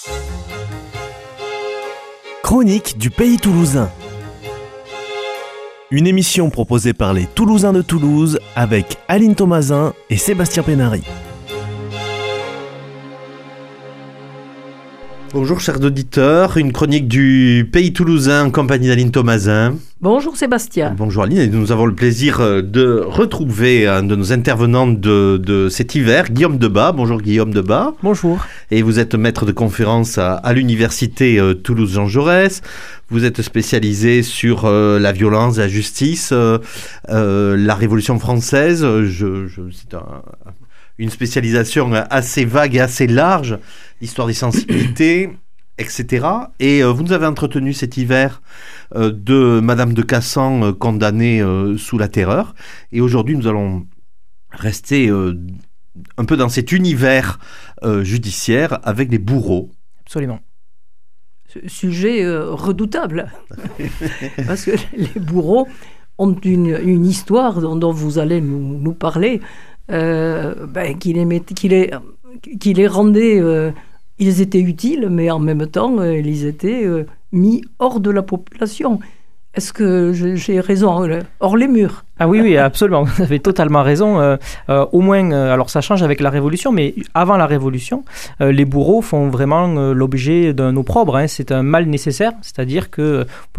Chronique du Pays Toulousain. Une émission proposée par les Toulousains de Toulouse avec Aline Thomasin et Sébastien Pénary. Bonjour chers auditeurs, une chronique du Pays Toulousain en compagnie d'Aline Thomasin. Bonjour Sébastien. Bonjour Aline, et nous avons le plaisir de retrouver un de nos intervenants de cet hiver, Guillaume Debat. Bonjour Guillaume Debat. Bonjour. Et vous êtes maître de conférence à l'université Toulouse-Jean Jaurès. Vous êtes spécialisé sur la violence, la justice, la Révolution française. C'est une spécialisation assez vague et assez large, l'histoire des sensibilités, etc. Et vous nous avez entretenu cet hiver de Madame de Cassan condamnée sous la terreur. Et aujourd'hui, nous allons rester un peu dans cet univers judiciaire avec les bourreaux. Absolument. Sujet redoutable. Parce que les bourreaux ont une histoire dont vous allez nous parler, qui les rendait... ils étaient utiles, mais en même temps, ils étaient mis hors de la population. Est-ce que j'ai raison, hors les murs? Ah oui, absolument. Vous avez totalement raison. Au moins, alors ça change avec la Révolution, mais avant la Révolution, les bourreaux font vraiment l'objet d'un opprobre. C'est un mal nécessaire, c'est-à-dire qu'on ne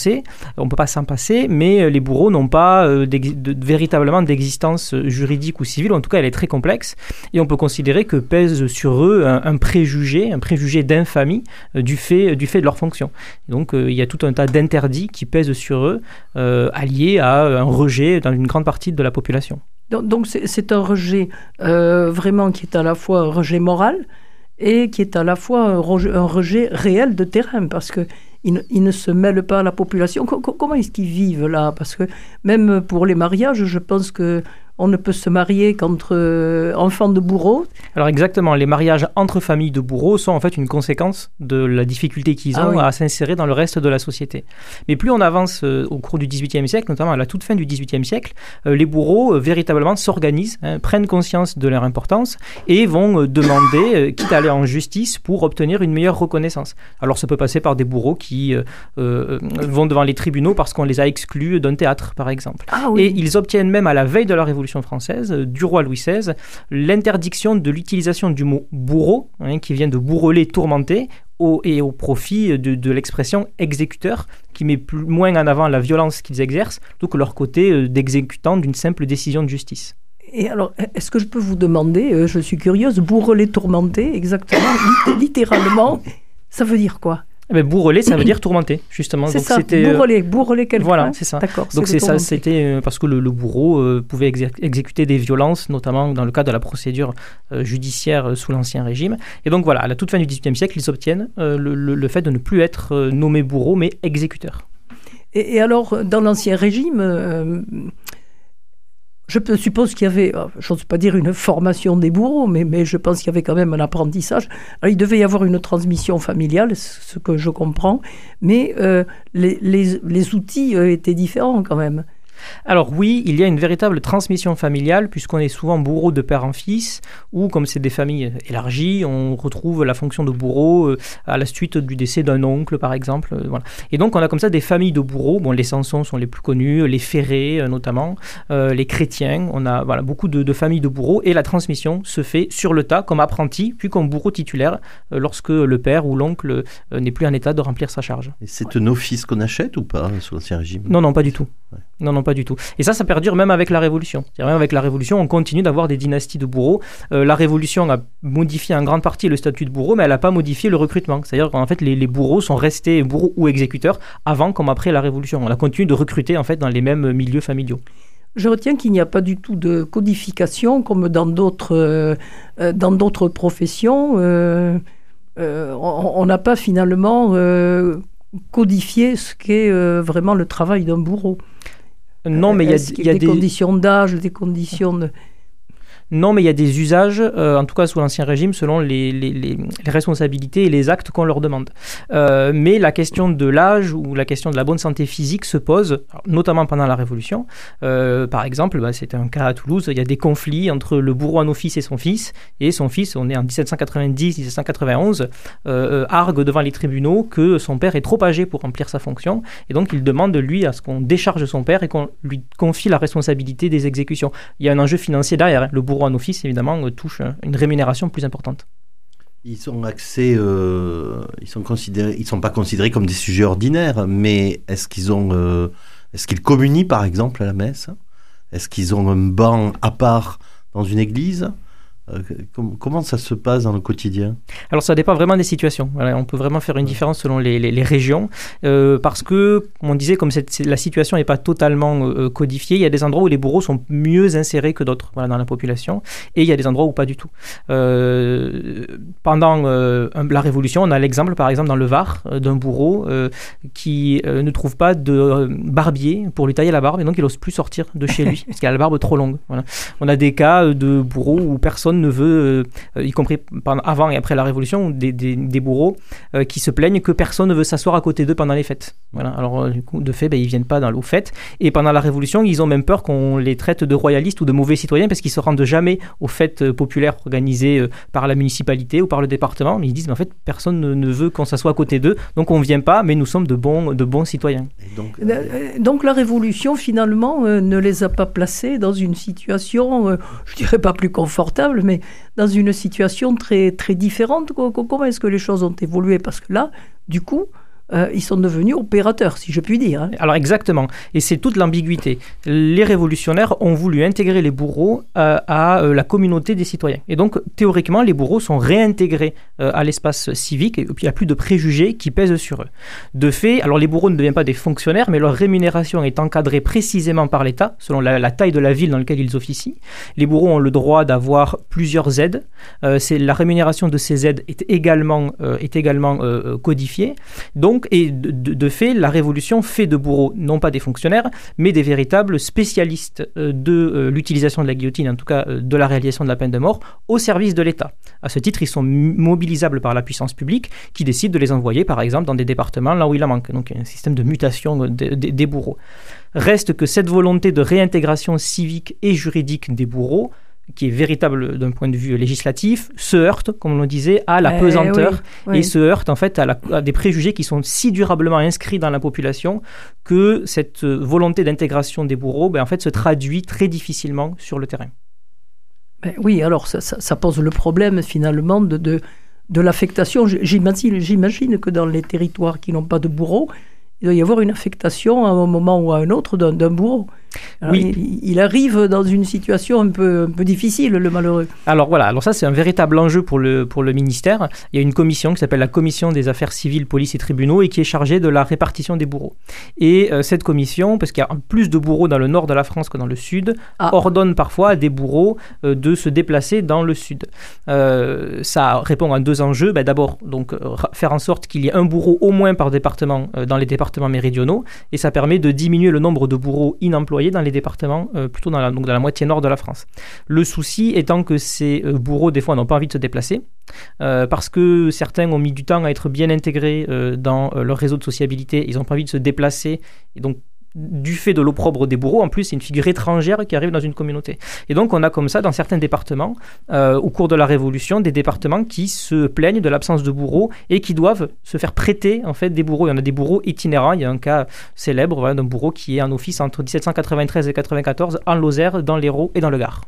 peut pas s'en passer, mais les bourreaux n'ont pas véritablement d'existence juridique ou civile. En tout cas, elle est très complexe, et on peut considérer que pèse sur eux un préjugé d'infamie du fait de leur fonction. Donc, il y a tout un tas d'interdits qui pèsent sur eux, alliés à un rejet dans une grande partie de la population. Donc c'est un rejet vraiment qui est à la fois un rejet moral et qui est à la fois un rejet réel de terrain, parce qu'ils ne se mêlent pas à la population. Comment est-ce qu'ils vivent là? Parce que même pour les mariages, je pense qu'on ne peut se marier qu'entre enfants de bourreaux. Alors exactement, les mariages entre familles de bourreaux sont en fait une conséquence de la difficulté qu'ils ont à s'insérer dans le reste de la société. Mais plus on avance au cours du XVIIIe siècle, notamment à la toute fin du XVIIIe siècle, les bourreaux véritablement s'organisent, prennent conscience de leur importance et vont demander, quitte à aller en justice, pour obtenir une meilleure reconnaissance. Alors ça peut passer par des bourreaux qui vont devant les tribunaux parce qu'on les a exclus d'un théâtre, par exemple. Et ils obtiennent même à la veille de la Révolution française, du roi Louis XVI, l'interdiction de l'utilisation du mot bourreau, qui vient de bourreler, tourmenter, et au profit de l'expression exécuteur, qui met moins en avant la violence qu'ils exercent, plutôt que leur côté d'exécutant d'une simple décision de justice. Et alors, est-ce que je peux vous demander, je suis curieuse, bourreler, tourmenter, exactement, littéralement, ça veut dire quoi? Bourreler, ça veut dire tourmenter, justement. C'est donc, ça, c'était, bourreler quelqu'un. Voilà, c'est ça. D'accord, donc c'est ça, c'était parce que le bourreau pouvait exécuter des violences, notamment dans le cadre de la procédure judiciaire sous l'Ancien Régime. Et donc voilà, à la toute fin du XVIIIe siècle, ils obtiennent le fait de ne plus être nommés bourreaux, mais exécuteurs. Et alors, dans l'Ancien Régime... je suppose qu'il y avait, je n'ose pas dire une formation des bourreaux, mais je pense qu'il y avait quand même un apprentissage. Alors, il devait y avoir une transmission familiale, ce que je comprends, mais les outils étaient différents quand même. Alors oui, il y a une véritable transmission familiale, puisqu'on est souvent bourreau de père en fils, ou comme c'est des familles élargies, on retrouve la fonction de bourreau à la suite du décès d'un oncle, par exemple. Voilà. Et donc on a comme ça des familles de bourreaux. Bon, les Sanson sont les plus connus, les Ferré notamment, les Chrétiens. On a beaucoup de familles de bourreaux, et la transmission se fait sur le tas, comme apprenti, puis comme bourreau titulaire, lorsque le père ou l'oncle n'est plus en état de remplir sa charge. Et c'est un office qu'on achète ou pas sous l'Ancien Régime? Non, pas du tout. Ouais. Non, pas du tout. Et ça perdure même avec la Révolution. C'est-à-dire même avec la Révolution, on continue d'avoir des dynasties de bourreaux. La Révolution a modifié en grande partie le statut de bourreau, mais elle n'a pas modifié le recrutement. C'est-à-dire qu'en fait, les bourreaux sont restés bourreaux ou exécuteurs avant comme après la Révolution. On a continué de recruter en fait dans les mêmes milieux familiaux. Je retiens qu'il n'y a pas du tout de codification comme dans d'autres professions. On n'a pas finalement codifié ce qu'est vraiment le travail d'un bourreau. Non, mais il y a des conditions d'âge, des conditions de... Non, mais il y a des usages, en tout cas sous l'Ancien Régime, selon les responsabilités et les actes qu'on leur demande. Mais la question de l'âge ou la question de la bonne santé physique se pose, notamment pendant la Révolution. Par exemple, c'était un cas à Toulouse, il y a des conflits entre le bourreau en office et son fils, on est en 1790-1791, argue devant les tribunaux que son père est trop âgé pour remplir sa fonction, et donc il demande lui à ce qu'on décharge son père et qu'on lui confie la responsabilité des exécutions. Il y a un enjeu financier derrière. Le bourreau en office, évidemment, touche une rémunération plus importante. Ils sont pas considérés comme des sujets ordinaires, mais est-ce qu'ils communient par exemple à la messe? Est-ce qu'ils ont un banc à part dans une église? Comment ça se passe dans le quotidien? Alors ça dépend vraiment des situations. Voilà, on peut vraiment faire une différence selon les régions, parce que, comme on disait, comme la situation n'est pas totalement codifiée, il y a des endroits où les bourreaux sont mieux insérés que d'autres dans la population, et il y a des endroits où pas du tout. Pendant la Révolution, on a l'exemple, par exemple, dans le Var, d'un bourreau qui ne trouve pas de barbier pour lui tailler la barbe, et donc il n'ose plus sortir de chez lui, parce qu'il a la barbe trop longue. Voilà. On a des cas de bourreaux où personne ne veut, y compris avant et après la Révolution, des bourreaux qui se plaignent que personne ne veut s'asseoir à côté d'eux pendant les fêtes. Voilà. Alors du coup, de fait, ils ne viennent pas aux fêtes. Et pendant la Révolution, ils ont même peur qu'on les traite de royalistes ou de mauvais citoyens parce qu'ils ne se rendent jamais aux fêtes populaires organisées par la municipalité ou par le département. Mais ils disent, mais en fait, personne ne veut qu'on s'assoie à côté d'eux, donc on ne vient pas, mais nous sommes de bons citoyens. Donc la Révolution, finalement, ne les a pas placés dans une situation, je ne dirais pas plus confortable, mais dans une situation très, très différente. Comment est-ce que les choses ont évolué? Parce que là, du coup, ils sont devenus opérateurs, si je puis dire. Alors exactement, et c'est toute l'ambiguïté. Les révolutionnaires ont voulu intégrer les bourreaux à la communauté des citoyens. Et donc, théoriquement, les bourreaux sont réintégrés à l'espace civique, et puis il n'y a plus de préjugés qui pèsent sur eux. De fait, alors les bourreaux ne deviennent pas des fonctionnaires, mais leur rémunération est encadrée précisément par l'État, selon la taille de la ville dans laquelle ils officient. Les bourreaux ont le droit d'avoir plusieurs aides. La rémunération de ces aides est également codifiée. Donc, et de fait, la Révolution fait de bourreaux, non pas des fonctionnaires, mais des véritables spécialistes de l'utilisation de la guillotine, en tout cas de la réalisation de la peine de mort, au service de l'État. À ce titre, ils sont mobilisables par la puissance publique qui décide de les envoyer, par exemple, dans des départements là où il en manque. Donc, il y a un système de mutation des bourreaux. Reste que cette volonté de réintégration civique et juridique des bourreaux, qui est véritable d'un point de vue législatif, se heurte, comme on le disait, à la pesanteur et se heurte en fait à des préjugés qui sont si durablement inscrits dans la population que cette volonté d'intégration des bourreaux en fait, se traduit très difficilement sur le terrain. Oui, alors ça pose le problème finalement de l'affectation. J'imagine que dans les territoires qui n'ont pas de bourreaux, il doit y avoir une affectation à un moment ou à un autre d'un bourreau. Alors, oui. Il arrive dans une situation un peu difficile, le malheureux. Alors voilà, alors ça c'est un véritable enjeu pour le ministère. Il y a une commission qui s'appelle la Commission des affaires civiles, police et tribunaux et qui est chargée de la répartition des bourreaux. Et cette commission, parce qu'il y a plus de bourreaux dans le nord de la France que dans le sud, ordonne parfois à des bourreaux de se déplacer dans le sud. Ça répond à deux enjeux. D'abord, donc, faire en sorte qu'il y ait un bourreau au moins par département dans les départements méridionaux, et ça permet de diminuer le nombre de bourreaux inemployés dans les départements, plutôt dans la moitié nord de la France. Le souci étant que ces bourreaux, des fois, n'ont pas envie de se déplacer, parce que certains ont mis du temps à être bien intégrés dans leur réseau de sociabilité, ils n'ont pas envie de se déplacer, et donc du fait de l'opprobre des bourreaux, en plus, c'est une figure étrangère qui arrive dans une communauté. Et donc, on a comme ça, dans certains départements, au cours de la Révolution, des départements qui se plaignent de l'absence de bourreaux et qui doivent se faire prêter, en fait, des bourreaux. Il y en a des bourreaux itinérants. Il y a un cas célèbre d'un bourreau qui est en office entre 1793 et 1994 en Lozère, dans l'Hérault et dans le Gard.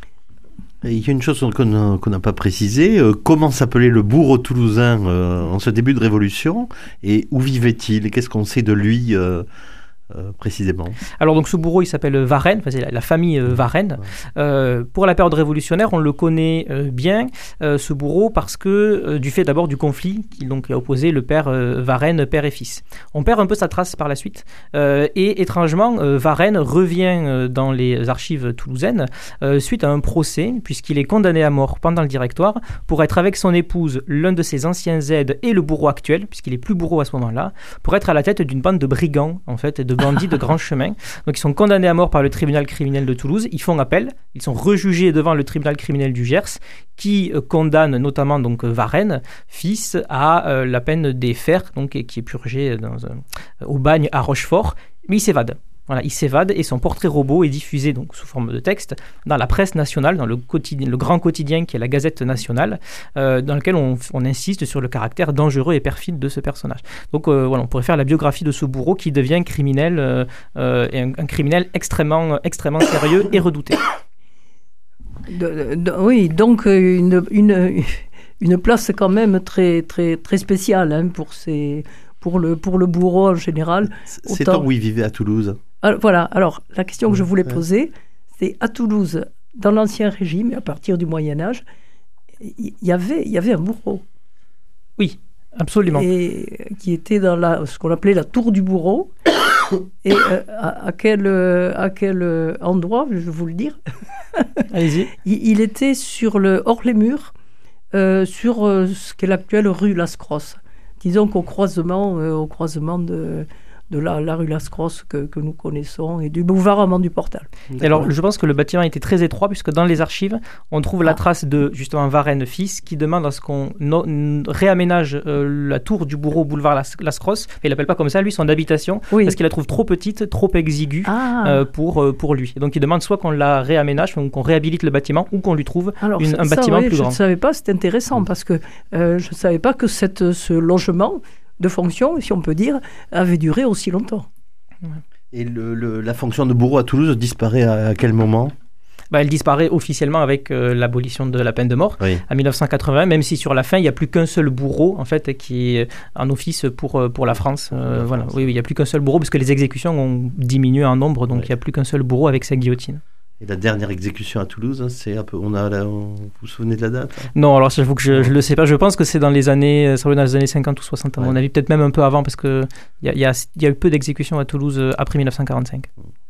Il y a une chose qu'on n'a pas précisée. Comment s'appelait le bourreau toulousain en ce début de Révolution et où vivait-il? Qu'est-ce qu'on sait de lui précisément? Alors donc ce bourreau il s'appelle Varenne, enfin, c'est la famille Varenne. Pour la période révolutionnaire on le connaît bien, ce bourreau, parce que du fait d'abord du conflit qui a opposé le père Varenne, père et fils. On perd un peu sa trace par la suite, et étrangement Varenne revient dans les archives toulousaines suite à un procès, puisqu'il est condamné à mort pendant le Directoire pour être avec son épouse, l'un de ses anciens aides et le bourreau actuel, puisqu'il est plus bourreau à ce moment-là, pour être à la tête d'une bande de brigands en fait, de bandits de grand chemin. Donc ils sont condamnés à mort par le tribunal criminel de Toulouse. Ils font appel. Ils sont rejugés devant le tribunal criminel du Gers, qui condamne notamment donc Varenne, fils, à la peine des fers, donc qui est purgé au bagne à Rochefort. Mais il s'évade. Voilà, il s'évade et son portrait robot est diffusé donc sous forme de texte dans la presse nationale, dans le grand quotidien qui est la Gazette nationale, dans lequel on insiste sur le caractère dangereux et perfide de ce personnage. Donc voilà, on pourrait faire la biographie de ce bourreau qui devient criminel, et un criminel extrêmement sérieux et redouté. Oui, donc une place quand même très, très, très spéciale hein, pour le bourreau en général. C'est temps où il vivait à Toulouse. Alors, voilà, alors la question que je voulais poser, c'est à Toulouse, dans l'Ancien Régime, à partir du Moyen-Âge, il y avait un bourreau. Oui, absolument. Et qui était dans ce qu'on appelait la tour du bourreau. Et à quel endroit, je vais vous le dire. Allez-y. Il était hors les murs, sur ce qu'est l'actuelle rue Las-Crosses. Disons qu'au croisement de la rue Las-Crosses que nous connaissons et du boulevard Armand du Portal. Alors, je pense que le bâtiment était très étroit puisque dans les archives, on trouve la trace de justement Varenne fils qui demande à ce qu'on réaménage la tour du bourreau boulevard Las-Crosses. Il l'appelle pas comme ça, lui, son habitation, parce qu'il la trouve trop petite, trop exiguë pour lui. Et donc, il demande soit qu'on la réaménage, qu'on réhabilite le bâtiment, ou qu'on lui trouve un bâtiment plus grand. Je ne savais pas, c'est intéressant parce que je ne savais pas que ce logement de fonction, si on peut dire, avait duré aussi longtemps. Et la fonction de bourreau à Toulouse disparaît à quel moment ? Elle disparaît officiellement avec l'abolition de la peine de mort en 1980, même si sur la fin, il n'y a plus qu'un seul bourreau en fait, qui est en office pour la France. Voilà. Oui, il n'y a plus qu'un seul bourreau parce que les exécutions ont diminué en nombre, donc il n'y a plus qu'un seul bourreau avec sa guillotine. Et la dernière exécution à Toulouse, c'est un peu. Vous vous souvenez de la date ? Non, alors j'avoue que je ne le sais pas. Je pense que c'est dans les années 50 ou 60, à mon avis, peut-être même un peu avant, parce qu'il y a eu peu d'exécutions à Toulouse après 1945.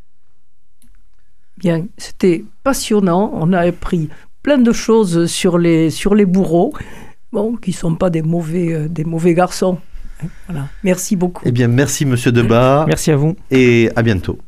Bien, c'était passionnant. On a appris plein de choses sur les bourreaux, qui ne sont pas des mauvais garçons. Voilà. Merci beaucoup. Eh bien, merci Monsieur Debat. Merci à vous. Et à bientôt.